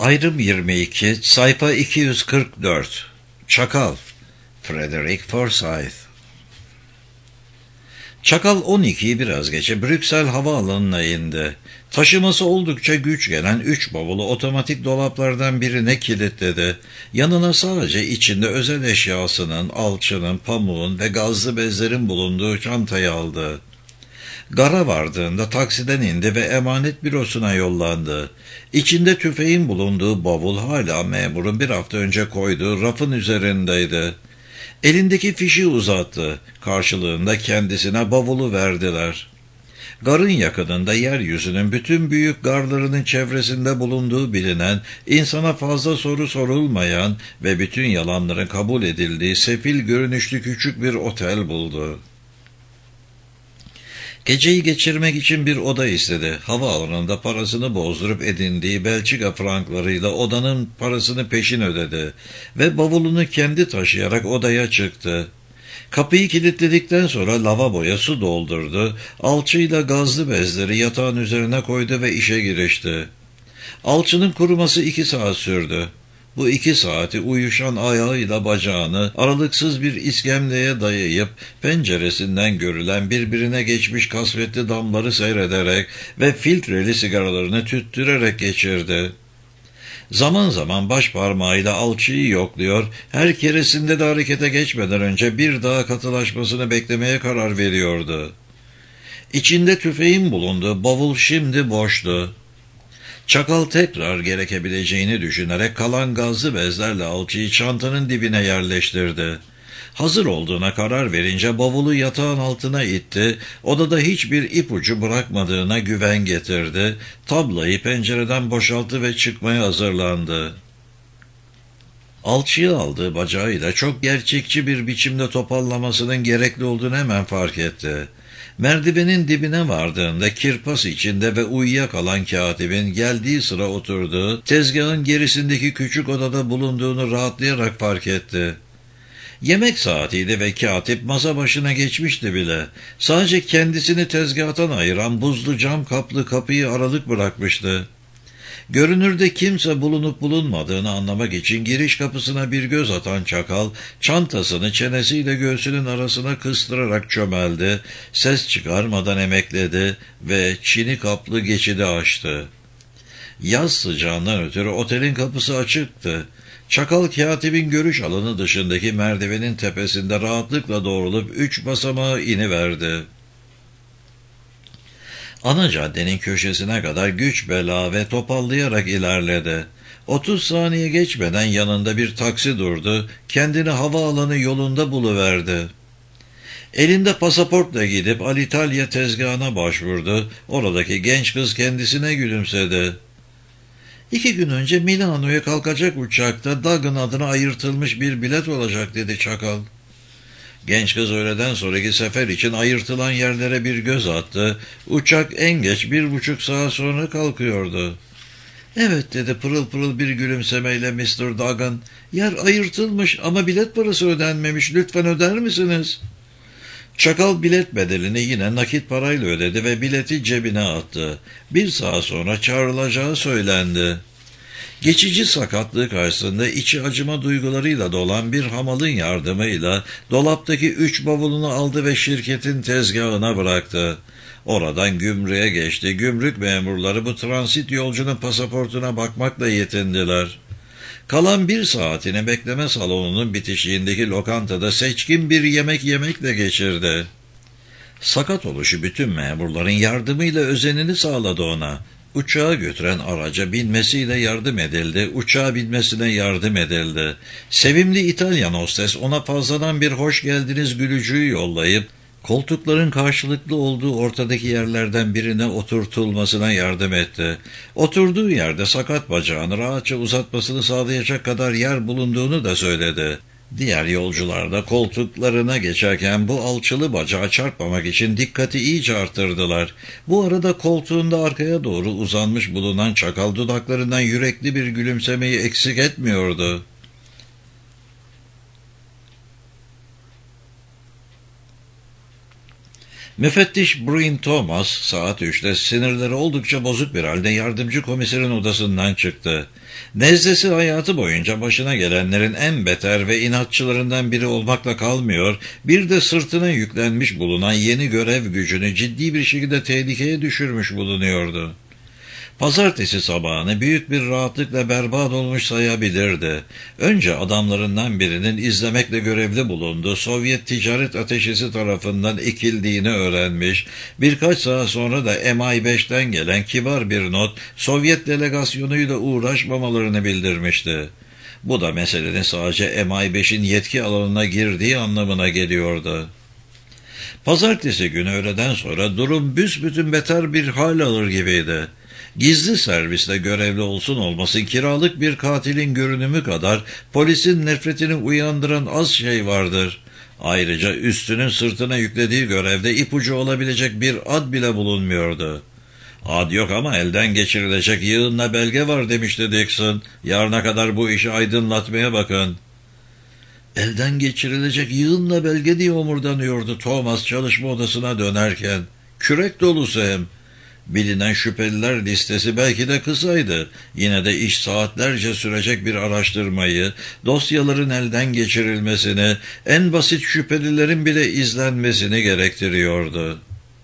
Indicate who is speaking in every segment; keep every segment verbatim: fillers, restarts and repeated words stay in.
Speaker 1: Ayrım yirmi iki, sayfa iki yüz kırk dört. Çakal, Frederick Forsyth. Çakal on ikiyi biraz geçe Brüksel havaalanına indi. Taşıması oldukça güç gelen üç bavulu otomatik dolaplardan birine kilitledi. Yanına sadece içinde özel eşyasının, alçının, pamuğun ve gazlı bezlerin bulunduğu çantayı aldı. Gara vardığında taksiden indi ve emanet bürosuna yollandı. İçinde tüfeğin bulunduğu bavul hala memurun bir hafta önce koyduğu rafın üzerindeydi. Elindeki fişi uzattı. Karşılığında kendisine bavulu verdiler. Garın yakınında yeryüzünün bütün büyük garlarının çevresinde bulunduğu bilinen, insana fazla soru sorulmayan ve bütün yalanların kabul edildiği sefil görünüşlü küçük bir otel buldu. Geceyi geçirmek için bir oda istedi. Havaalanında parasını bozdurup edindiği Belçika franklarıyla odanın parasını peşin ödedi ve bavulunu kendi taşıyarak odaya çıktı. Kapıyı kilitledikten sonra lavaboya su doldurdu, alçıyla gazlı bezleri yatağın üzerine koydu ve işe girişti. Alçının kuruması iki saat sürdü. Bu iki saati uyuşan ayağıyla bacağını aralıksız bir iskemleye dayayıp penceresinden görülen birbirine geçmiş kasvetli damları seyrederek ve filtreli sigaralarını tüttürerek geçirdi. Zaman zaman baş parmağıyla alçıyı yokluyor, her keresinde de harekete geçmeden önce bir daha katılaşmasını beklemeye karar veriyordu. İçinde tüfeğin bulunduğu bavul şimdi boştu. Çakal tekrar gerekebileceğini düşünerek kalan gazlı bezlerle alçıyı çantanın dibine yerleştirdi. Hazır olduğuna karar verince bavulu yatağın altına itti, odada hiçbir ipucu bırakmadığına güven getirdi, tablayı pencereden boşalttı ve çıkmaya hazırlandı. Alçıyı aldığı bacağıyla çok gerçekçi bir biçimde topallamasının gerekli olduğunu hemen fark etti. Merdivenin dibine vardığında kirpas içinde ve uyuyakalan katibin geldiği sıra oturduğu, tezgahın gerisindeki küçük odada bulunduğunu rahatlayarak fark etti. Yemek saatiydi ve katip masa başına geçmişti bile. Sadece kendisini tezgahtan ayıran buzlu cam kaplı kapıyı aralık bırakmıştı. Görünürde kimse bulunup bulunmadığını anlamak için giriş kapısına bir göz atan Çakal, çantasını çenesiyle göğsünün arasına kıstırarak çömeldi, ses çıkarmadan emekledi ve çini kaplı geçidi açtı. Yaz sıcağından ötürü otelin kapısı açıktı. Çakal katibin görüş alanı dışındaki merdivenin tepesinde rahatlıkla doğrulup üç basamağı iniverdi. Ana caddenin köşesine kadar güç bela ve topallayarak ilerledi. Otuz saniye geçmeden yanında bir taksi durdu, kendini havaalanı yolunda buluverdi. Elinde pasaportla gidip Alitalia tezgahına başvurdu, oradaki genç kız kendisine gülümsedi. İki gün önce Milano'ya kalkacak uçakta Dagan adına ayırtılmış bir bilet olacak dedi Çakal. Genç kız öğleden sonraki sefer için ayırtılan yerlere bir göz attı. Uçak en geç bir buçuk saat sonra kalkıyordu. Evet dedi pırıl pırıl bir gülümsemeyle mister Dagan. Yer ayırtılmış ama bilet parası ödenmemiş. Lütfen öder misiniz? Çakal bilet bedelini yine nakit parayla ödedi ve bileti cebine attı. Bir saat sonra çağrılacağı söylendi. Geçici sakatlığı karşısında içi acıma duygularıyla dolan bir hamalın yardımıyla dolaptaki üç bavulunu aldı ve şirketin tezgahına bıraktı. Oradan gümrüğe geçti. Gümrük memurları bu transit yolcunun pasaportuna bakmakla yetindiler. Kalan bir saatini bekleme salonunun bitişiğindeki lokantada seçkin bir yemek yemekle geçirdi. Sakat oluşu bütün memurların yardımıyla özenini sağladı ona. Uçağa götüren araca binmesiyle yardım edildi, uçağa binmesine yardım edildi. Sevimli İtalyan hostes ona fazladan bir hoş geldiniz gülücüğü yollayıp, koltukların karşılıklı olduğu ortadaki yerlerden birine oturtulmasına yardım etti. Oturduğu yerde sakat bacağını rahatça uzatmasını sağlayacak kadar yer bulunduğunu da söyledi. Diğer yolcular da koltuklarına geçerken bu alçılı bacağa çarpmamak için dikkati iyice artırdılar. Bu arada koltuğunda arkaya doğru uzanmış bulunan Çakal dudaklarından yürekli bir gülümsemeyi eksik etmiyordu. Müfettiş Breen Thomas saat üçte sinirleri oldukça bozuk bir halde yardımcı komiserin odasından çıktı. Nezdesi hayatı boyunca başına gelenlerin en beter ve inatçılarından biri olmakla kalmıyor, bir de sırtına yüklenmiş bulunan yeni görev gücünü ciddi bir şekilde tehlikeye düşürmüş bulunuyordu. Pazartesi sabahını büyük bir rahatlıkla berbat olmuş sayabilirdi. Önce adamlarından birinin izlemekle görevli bulunduğu Sovyet ticaret ateşesi tarafından ekildiğini öğrenmiş, birkaç saat sonra da M I beşten gelen kibar bir not Sovyet delegasyonuyla uğraşmamalarını bildirmişti. Bu da meselenin sadece M I beşin yetki alanına girdiği anlamına geliyordu. Pazartesi günü öğleden sonra durum büsbütün beter bir hal alır gibiydi. Gizli serviste görevli olsun olmasın kiralık bir katilin görünümü kadar polisin nefretini uyandıran az şey vardır. Ayrıca üstünün sırtına yüklediği görevde ipucu olabilecek bir ad bile bulunmuyordu. Ad yok ama elden geçirilecek yığınla belge var demişti Dixon. Yarına kadar bu işi aydınlatmaya bakın. Elden geçirilecek yığınla belge diye omurdanıyordu Thomas çalışma odasına dönerken. Kürek dolusu hem. Bilinen şüpheliler listesi belki de kısaydı. Yine de iş saatlerce sürecek bir araştırmayı, dosyaların elden geçirilmesini, en basit şüphelilerin bile izlenmesini gerektiriyordu.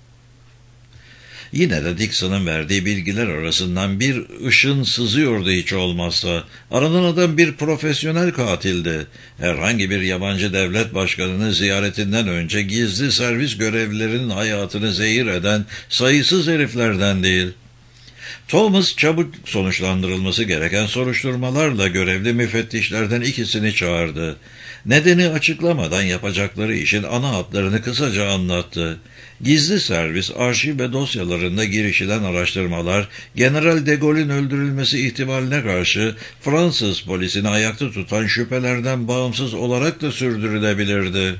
Speaker 1: Yine de Dixon'ın verdiği bilgiler arasından bir ışın sızıyordu hiç olmazsa. Aranan adam bir profesyonel katildi. Herhangi bir yabancı devlet başkanını ziyaretinden önce gizli servis görevlilerinin hayatını zehir eden sayısız heriflerden değil. Thomas çabuk sonuçlandırılması gereken soruşturmalarla görevli müfettişlerden ikisini çağırdı. Nedeni açıklamadan yapacakları işin ana hatlarını kısaca anlattı. Gizli servis, arşiv ve dosyalarında girişilen araştırmalar, General de Gaulle'in öldürülmesi ihtimaline karşı Fransız polisini ayakta tutan şüphelerden bağımsız olarak da sürdürülebilirdi.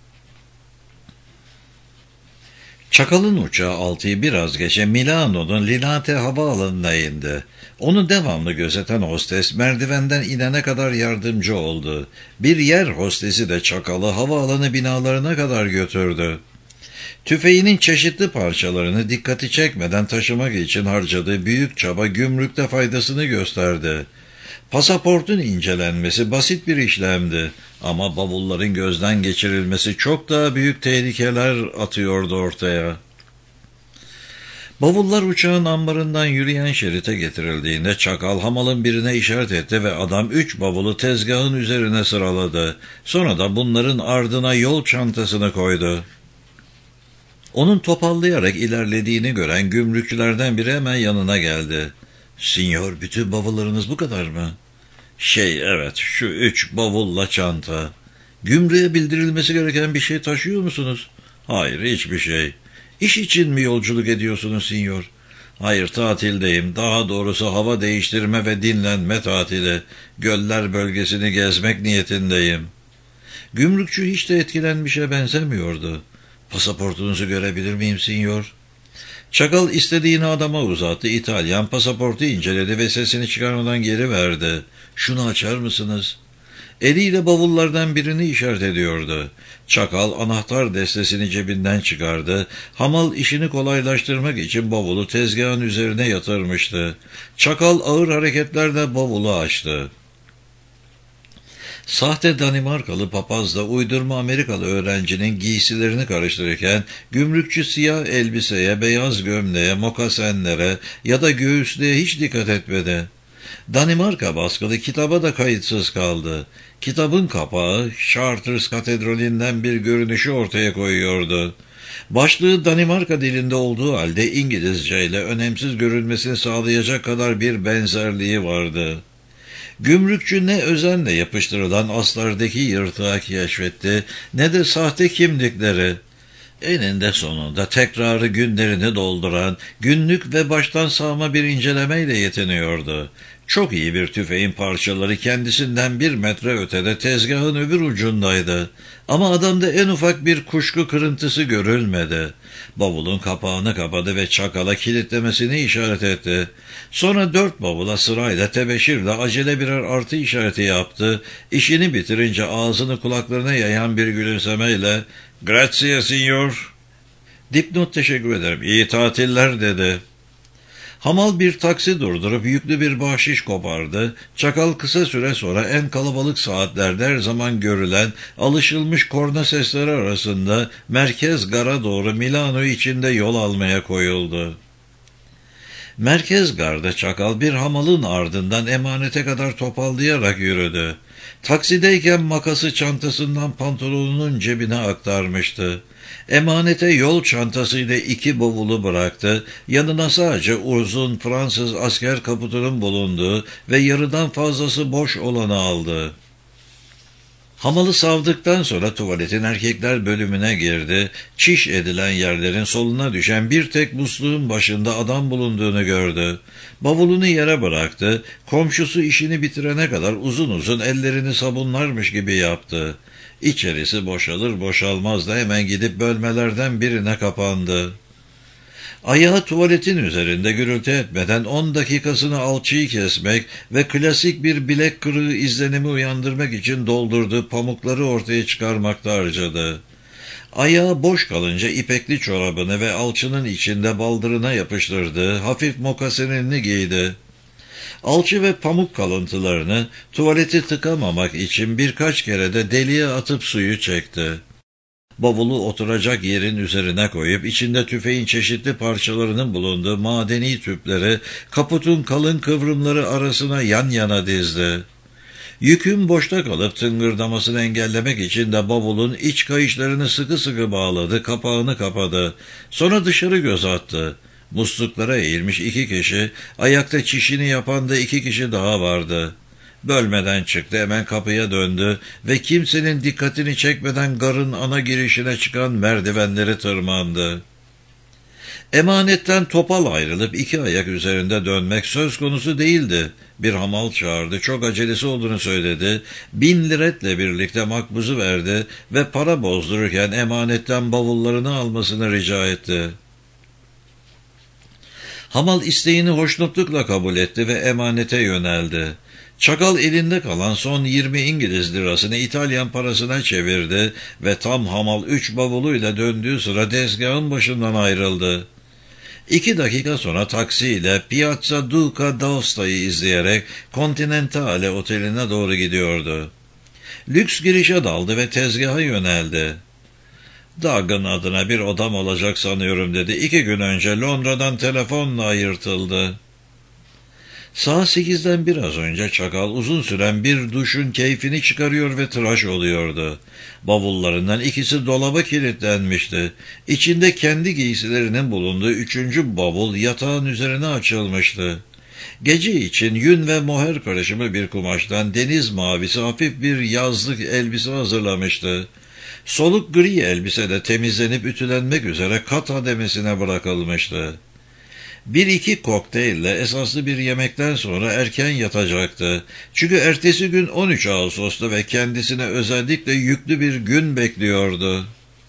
Speaker 1: Çakal'ın uçağı altıyı biraz geçe Milano'nun Linate havaalanına indi. Onu devamlı gözeten hostes merdivenden inene kadar yardımcı oldu. Bir yer hostesi de Çakal'ı havaalanı binalarına kadar götürdü. Tüfeğinin çeşitli parçalarını dikkati çekmeden taşımak için harcadığı büyük çaba gümrükte faydasını gösterdi. Pasaportun incelenmesi basit bir işlemdi ama bavulların gözden geçirilmesi çok daha büyük tehlikeler atıyordu ortaya. Bavullar uçağın ambarından yürüyen şerite getirildiğinde Çakal hamalın birine işaret etti ve adam üç bavulu tezgahın üzerine sıraladı. Sonra da bunların ardına yol çantasını koydu. Onun topallayarak ilerlediğini gören gümrükçülerden biri hemen yanına geldi. "Sinyor, bütün bavullarınız bu kadar mı?" "Şey, evet, şu üç bavulla çanta." "Gümrüğe bildirilmesi gereken bir şey taşıyor musunuz?" "Hayır, hiçbir şey." "İş için mi yolculuk ediyorsunuz sinyor?" "Hayır, tatildeyim. Daha doğrusu hava değiştirme ve dinlenme tatili. Göller bölgesini gezmek niyetindeyim." Gümrükçü hiç de etkilenmişe benzemiyordu. "Pasaportunuzu görebilir miyim sinyor?" Çakal istediğini adama uzattı. İtalyan pasaportu inceledi ve sesini çıkarmadan geri verdi. "Şunu açar mısınız?" Eliyle bavullardan birini işaret ediyordu. Çakal anahtar destesini cebinden çıkardı. Hamal işini kolaylaştırmak için bavulu tezgahın üzerine yatırmıştı. Çakal ağır hareketlerle bavulu açtı. Sahte Danimarkalı papazla uydurma Amerikalı öğrencinin giysilerini karıştırırken gümrükçü siyah elbiseye, beyaz gömleğe, mokasenlere ya da göğüslüğe hiç dikkat etmedi. Danimarka baskılı kitaba da kayıtsız kaldı. Kitabın kapağı Chartres Katedrali'nden bir görünüşü ortaya koyuyordu. Başlığı Danimarka dilinde olduğu halde İngilizce ile önemsiz görünmesini sağlayacak kadar bir benzerliği vardı. Gümrükçü ne özenle yapıştırılan aslardaki yırtığı keşfetti ne de sahte kimlikleri. Eninde sonunda tekrarı günlerini dolduran günlük ve baştan sağma bir incelemeyle yetiniyordu. Çok iyi bir tüfeğin parçaları kendisinden bir metre ötede tezgahın öbür ucundaydı. Ama adamda en ufak bir kuşku kırıntısı görülmedi. Bavulun kapağını kapadı ve Çakal'a kilitlemesini işaret etti. Sonra dört bavula sırayla tebeşirle acele birer artı işareti yaptı. İşini bitirince ağzını kulaklarına yayan bir gülümsemeyle "Grazie signor." Dipnot: teşekkür ederim. İyi tatiller dedi. Hamal bir taksi durdurup yüklü bir bahşiş kopardı. Çakal kısa süre sonra en kalabalık saatlerde her zaman görülen alışılmış korna sesleri arasında merkez gara doğru Milano içinde yol almaya koyuldu. Merkez garda Çakal bir hamalın ardından emanete kadar topallayarak yürüdü. Taksideyken makası çantasından pantolonunun cebine aktarmıştı. Emanete yol çantasıyla iki bavulu bıraktı, yanına sadece uzun Fransız asker kaputunun bulunduğu ve yarıdan fazlası boş olanı aldı. Hamalı savdıktan sonra tuvaletin erkekler bölümüne girdi, çiş edilen yerlerin soluna düşen bir tek musluğun başında adam bulunduğunu gördü. Bavulunu yere bıraktı, komşusu işini bitirene kadar uzun uzun ellerini sabunlarmış gibi yaptı. İçerisi boşalır boşalmaz da hemen gidip bölmelerden birine kapandı. Ayağı tuvaletin üzerinde gürültü etmeden on dakikasını alçıyı kesmek ve klasik bir bilek kırığı izlenimi uyandırmak için doldurduğu pamukları ortaya çıkarmakta harcadı. Ayağı boş kalınca ipekli çorabını ve alçının içinde baldırına yapıştırdığı hafif mokasenini giydi. Alçı ve pamuk kalıntılarını tuvaleti tıkamamak için birkaç kere de deliğe atıp suyu çekti. Bavulu oturacak yerin üzerine koyup içinde tüfeğin çeşitli parçalarının bulunduğu madeni tüpleri kaputun kalın kıvrımları arasına yan yana dizdi. Yükün boşta kalıp tıngırdamasını engellemek için de bavulun iç kayışlarını sıkı sıkı bağladı, kapağını kapadı. Sonra dışarı göz attı. Musluklara eğilmiş iki kişi, ayakta çişini yapan da iki kişi daha vardı. Bölmeden çıktı, hemen kapıya döndü ve kimsenin dikkatini çekmeden garın ana girişine çıkan merdivenleri tırmandı. Emanetten topal ayrılıp iki ayak üzerinde dönmek söz konusu değildi. Bir hamal çağırdı, çok acelesi olduğunu söyledi, bin liretle birlikte makbuzu verdi ve para bozdururken emanetten bavullarını almasını rica etti. Hamal isteğini hoşnutlukla kabul etti ve emanete yöneldi. Çakal elinde kalan son yirmi İngiliz lirasını İtalyan parasına çevirdi ve tam hamal üç bavuluyla döndüğü sıra tezgahın başından ayrıldı. İki dakika sonra taksiyle Piazza Duca d'Aosta'yı izleyerek Continentale oteline doğru gidiyordu. Lüks girişe daldı ve tezgaha yöneldi. Doug'ın adına bir odam olacak sanıyorum dedi. İki gün önce Londra'dan telefonla ayırtıldı. Saat sekizden biraz önce Çakal uzun süren bir duşun keyfini çıkarıyor ve tıraş oluyordu. Bavullarından ikisi dolaba kilitlenmişti. İçinde kendi giysilerinin bulunduğu üçüncü bavul yatağın üzerine açılmıştı. Gece için yün ve moher karışımı bir kumaştan deniz mavisi hafif bir yazlık elbise hazırlamıştı. Soluk gri elbise de temizlenip ütülenmek üzere kat hademesine bırakılmıştı. Bir iki kokteylle esaslı bir yemekten sonra erken yatacaktı. Çünkü ertesi gün on üç Ağustos'ta ve kendisine özellikle yüklü bir gün bekliyordu.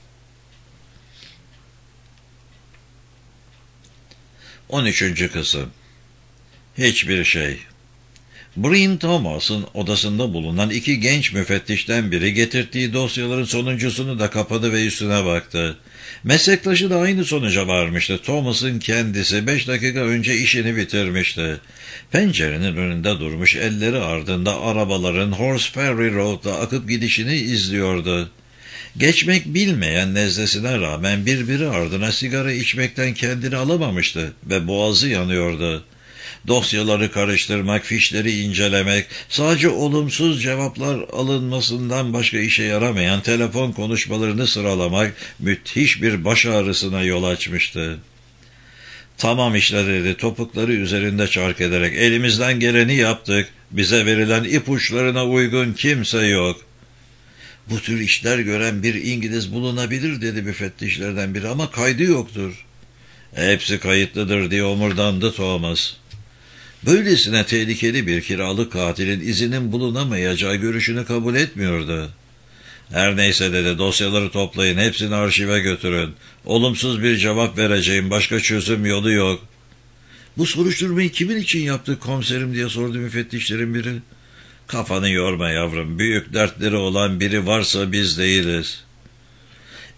Speaker 1: on üçüncü kısım. Hiçbir şey. Breen Thomas'ın odasında bulunan iki genç müfettişten biri getirdiği dosyaların sonuncusunu da kapadı ve üstüne baktı. Meslektaşı da aynı sonuca varmıştı. Thomas'ın kendisi beş dakika önce işini bitirmişti. Pencerenin önünde durmuş, elleri ardında arabaların Horse Ferry Road'da akıp gidişini izliyordu. Geçmek bilmeyen nezlesine rağmen birbiri ardına sigara içmekten kendini alamamıştı ve boğazı yanıyordu. Dosyaları karıştırmak, fişleri incelemek, sadece olumsuz cevaplar alınmasından başka işe yaramayan telefon konuşmalarını sıralamak müthiş bir baş ağrısına yol açmıştı. "Tamam işte," dedi topukları üzerinde çark ederek. "Elimizden geleni yaptık. Bize verilen ipuçlarına uygun kimse yok." "Bu tür işler gören bir İngiliz bulunabilir," dedi müfettişlerden biri, "ama kaydı yoktur." "Hepsi kayıtlıdır," diye omurdandı Thomas. Böylesine tehlikeli bir kiralık katilin izinin bulunamayacağı görüşünü kabul etmiyordu. "Her neyse," dedi, "dosyaları toplayın, hepsini arşive götürün. Olumsuz bir cevap vereceğim, başka çözüm yolu yok." "Bu soruşturmayı kimin için yaptık komiserim?" diye sordu müfettişlerin biri. "Kafanı yorma yavrum, büyük dertleri olan biri varsa biz değiliz."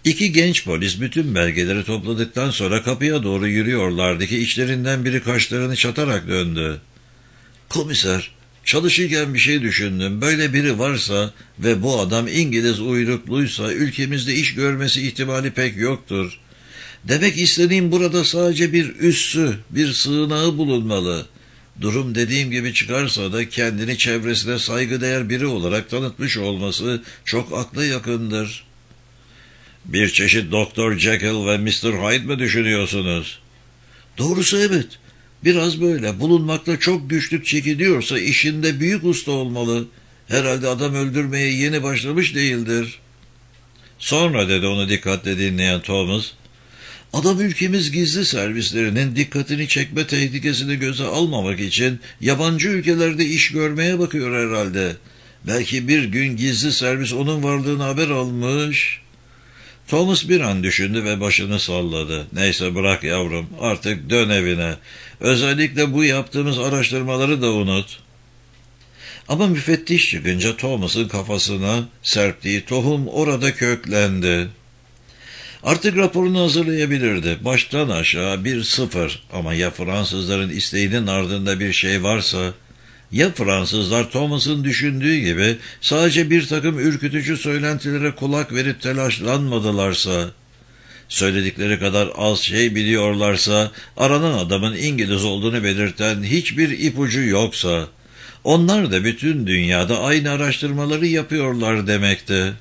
Speaker 1: İki genç polis bütün belgeleri topladıktan sonra kapıya doğru yürüyorlardı ki içlerinden biri kaşlarını çatarak döndü. "Komiser, çalışırken bir şey düşündüm. Böyle biri varsa ve bu adam İngiliz uyrukluysa ülkemizde iş görmesi ihtimali pek yoktur. Demek istediğim burada sadece bir üssü, bir sığınağı bulunmalı. Durum dediğim gibi çıkarsa da kendini çevresine saygıdeğer biri olarak tanıtmış olması çok akla yakındır." "Bir çeşit Doktor Jekyll ve mister Hyde mi düşünüyorsunuz?" "Doğrusu evet. Biraz böyle. Bulunmakta çok güçlük çekiliyorsa işinde büyük usta olmalı. Herhalde adam öldürmeye yeni başlamış değildir." "Sonra," dedi onu dikkatle dinleyen Thomas, "adam ülkemiz gizli servislerinin dikkatini çekme tehlikesini göze almamak için yabancı ülkelerde iş görmeye bakıyor herhalde. Belki bir gün gizli servis onun varlığını haber almış." Thomas bir an düşündü ve başını salladı. "Neyse bırak yavrum, artık dön evine. Özellikle bu yaptığımız araştırmaları da unut." Ama müfettiş çıkınca Thomas'ın kafasına serptiği tohum orada köklendi. Artık raporunu hazırlayabilirdi. Baştan aşağı bir sıfır. Ama ya Fransızların isteğinin ardında bir şey varsa, ya Fransızlar Thomas'ın düşündüğü gibi sadece bir takım ürkütücü söylentilere kulak verip telaşlanmadılarsa, söyledikleri kadar az şey biliyorlarsa, aranan adamın İngiliz olduğunu belirten hiçbir ipucu yoksa, onlar da bütün dünyada aynı araştırmaları yapıyorlar demekti.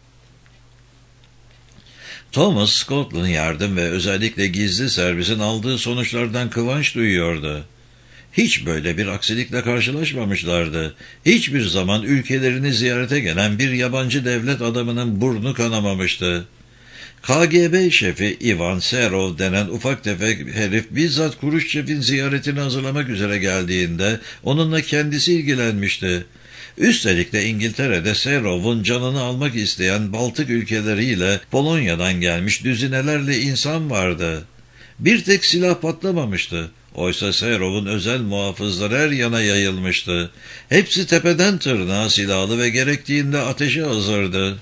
Speaker 1: Thomas, Scotland Yard'ın ve özellikle gizli servisin aldığı sonuçlardan kıvanç duyuyordu. Hiç böyle bir aksilikle karşılaşmamışlardı. Hiçbir zaman ülkelerini ziyarete gelen bir yabancı devlet adamının burnu kanamamıştı. K G B şefi Ivan Serov denen ufak tefek herif bizzat Kruşçev'in ziyaretini hazırlamak üzere geldiğinde onunla kendisi ilgilenmişti. Üstelik de İngiltere'de Serov'un canını almak isteyen Baltık ülkeleriyle Polonya'dan gelmiş düzinelerle insan vardı. Bir tek silah patlamamıştı. Oysa Serov'un özel muhafızları her yana yayılmıştı. Hepsi tepeden tırnağa silahlı ve gerektiğinde ateşe hazırdı.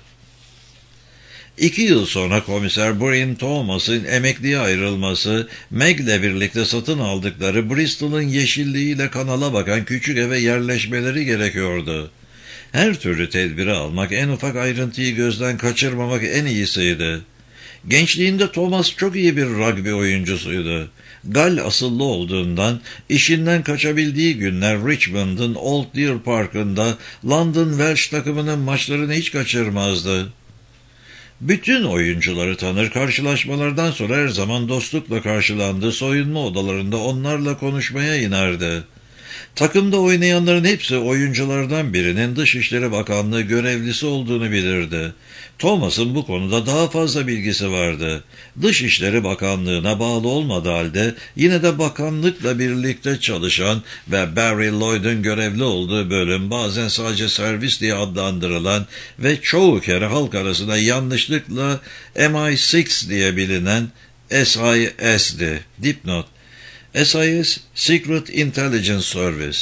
Speaker 1: İki yıl sonra komiser Bryn Thomas'ın emekliye ayrılması, Meg'le birlikte satın aldıkları Bristol'ın yeşilliğiyle kanala bakan küçük eve yerleşmeleri gerekiyordu. Her türlü tedbiri almak, en ufak ayrıntıyı gözden kaçırmamak en iyisiydi. Gençliğinde Thomas çok iyi bir rugby oyuncusuydu. Gal asıllı olduğundan işinden kaçabildiği günler Richmond'ın Old Deer Park'ında London Welsh takımının maçlarını hiç kaçırmazdı. Bütün oyuncuları tanır, karşılaşmalardan sonra her zaman dostlukla karşılandı, soyunma odalarında onlarla konuşmaya inerdi. Takımda oynayanların hepsi oyunculardan birinin Dışişleri Bakanlığı görevlisi olduğunu bilirdi. Thomas'ın bu konuda daha fazla bilgisi vardı. Dışişleri Bakanlığı'na bağlı olmadığı halde yine de bakanlıkla birlikte çalışan ve Barry Lloyd'un görevli olduğu bölüm bazen sadece servis diye adlandırılan ve çoğu kere halk arasında yanlışlıkla M I altı diye bilinen S I S'di. Dipnot: S I S, Secret Intelligence Service.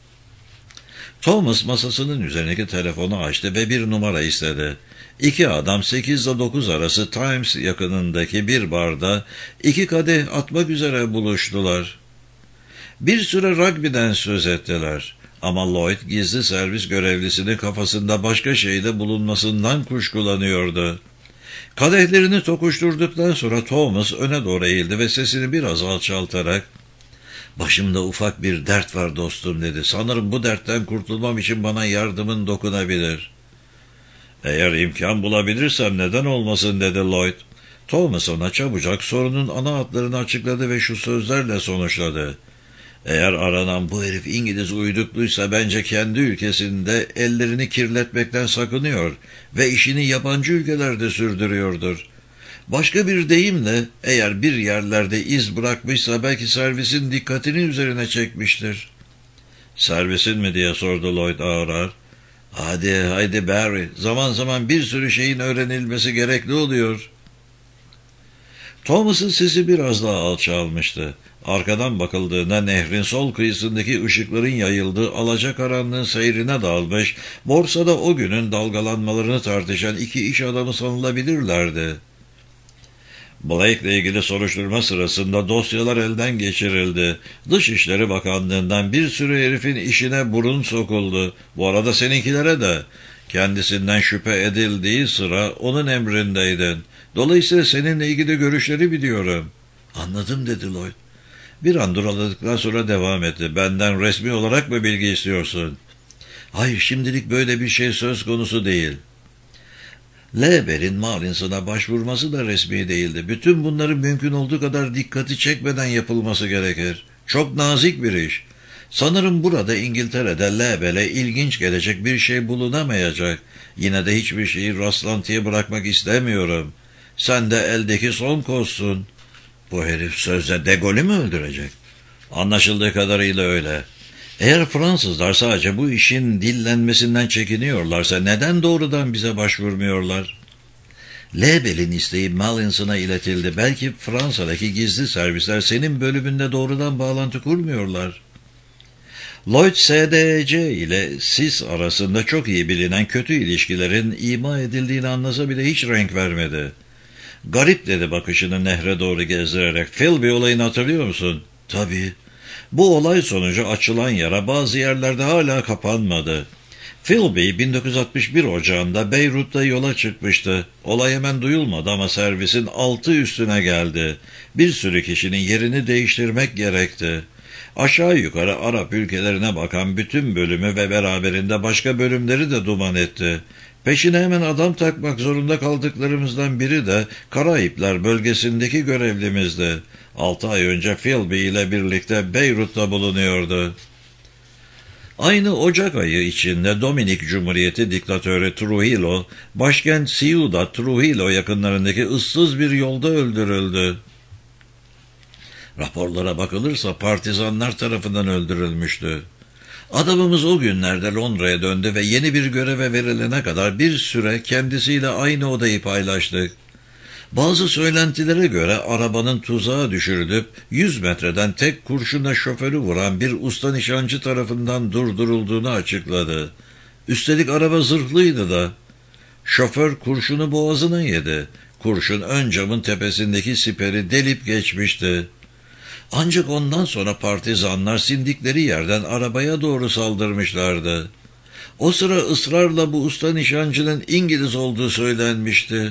Speaker 1: Thomas masasının üzerindeki telefonu açtı ve bir numara istedi. İki adam sekiz ile dokuz arası Times yakınındaki bir barda iki kadeh atmak üzere buluştular. Bir süre rugby'den söz ettiler. Ama Lloyd gizli servis görevlisinin kafasında başka şeyde bulunmasından kuşkulanıyordu. Kadehlerini tokuşturduktan sonra Thomas öne doğru eğildi ve sesini biraz alçaltarak, "Başımda ufak bir dert var dostum," dedi. "Sanırım bu dertten kurtulmam için bana yardımın dokunabilir." "Eğer imkan bulabilirsem neden olmasın," dedi Lloyd. Thomas ona çabucak sorunun ana hatlarını açıkladı ve şu sözlerle sonuçladı: "Eğer aranan bu herif İngiliz uydukluysa bence kendi ülkesinde ellerini kirletmekten sakınıyor ve işini yabancı ülkelerde sürdürüyordur. Başka bir deyimle, eğer bir yerlerde iz bırakmışsa belki servisin dikkatini üzerine çekmiştir." "Servisin mi?" diye sordu Lloyd ağır ağır. "Hadi, hadi Barry, zaman zaman bir sürü şeyin öğrenilmesi gerekli oluyor." Thomas'ın sesi biraz daha alçalmıştı. Arkadan bakıldığında nehrin sol kıyısındaki ışıkların yayıldığı alacakaranlığın seyrine dalmış, borsada o günün dalgalanmalarını tartışan iki iş adamı sanılabilirlerdi. Blake'le ilgili soruşturma sırasında dosyalar elden geçirildi. Dışişleri Bakanlığı'ndan bir sürü herifin işine burun sokuldu. Bu arada seninkilere de. Kendisinden şüphe edildiği sıra onun emrindeydin. Dolayısıyla seninle ilgili görüşleri biliyorum. Anladım dedi Lloyd. Bir an duraladıktan sonra devam etti. Benden resmi olarak mı bilgi istiyorsun? Hayır, şimdilik böyle bir şey söz konusu değil. Leber'in Marlinson'a başvurması da resmi değildi. Bütün bunların mümkün olduğu kadar dikkati çekmeden yapılması gerekir. Çok nazik bir iş. Sanırım burada İngiltere'de Leber'e ilginç gelecek bir şey bulunamayacak. Yine de hiçbir şeyi rastlantıya bırakmak istemiyorum. Sen de eldeki son kozsun. Bu herif sözde de Gaulle'ü mü öldürecek? Anlaşıldığı kadarıyla öyle. Eğer Fransızlar sadece bu işin dillenmesinden çekiniyorlarsa neden doğrudan bize başvurmuyorlar? Lebel'in isteği Mallinson'a iletildi. Belki Fransa'daki gizli servisler senin bölümünde doğrudan bağlantı kurmuyorlar. Lloyd S D E C ile S I S arasında çok iyi bilinen kötü ilişkilerin ima edildiğini anlasa bile hiç renk vermedi. Garip dedi bakışını nehre doğru gezdirerek. Philby olayını hatırlıyor musun? Tabii. Bu olay sonucu açılan yara bazı yerlerde hala kapanmadı. Philby bin dokuz yüz altmış bir Ocağı'nda Beyrut'ta yola çıkmıştı. Olay hemen duyulmadı ama servisin altı üstüne geldi. Bir sürü kişinin yerini değiştirmek gerekti. Aşağı yukarı Arap ülkelerine bakan bütün bölümü ve beraberinde başka bölümleri de duman etti. Peşine hemen adam takmak zorunda kaldıklarımızdan biri de Karayipler bölgesindeki görevlimizdi. Altı ay önce Philby ile birlikte Beyrut'ta bulunuyordu. Aynı Ocak ayı içinde Dominik Cumhuriyeti diktatörü Trujillo, başkent Ciudad Trujillo yakınlarındaki ıssız bir yolda öldürüldü. Raporlara bakılırsa partizanlar tarafından öldürülmüştü. Adamımız o günlerde Londra'ya döndü ve yeni bir göreve verilene kadar bir süre kendisiyle aynı odayı paylaştık. Bazı söylentilere göre arabanın tuzağa düşürülüp yüz metreden tek kurşunla şoförü vuran bir usta nişancı tarafından durdurulduğunu açıkladı. Üstelik araba zırhlıydı da. Şoför kurşunu boğazına yedi. Kurşun ön camın tepesindeki siperi delip geçmişti. Ancak ondan sonra partizanlar sindikleri yerden arabaya doğru saldırmışlardı. O sıra ısrarla bu usta nişancının İngiliz olduğu söylenmişti.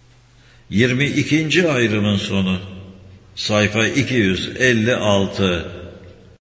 Speaker 1: yirmi ikinci ayrımın sonu. Sayfa iki yüz elli altı.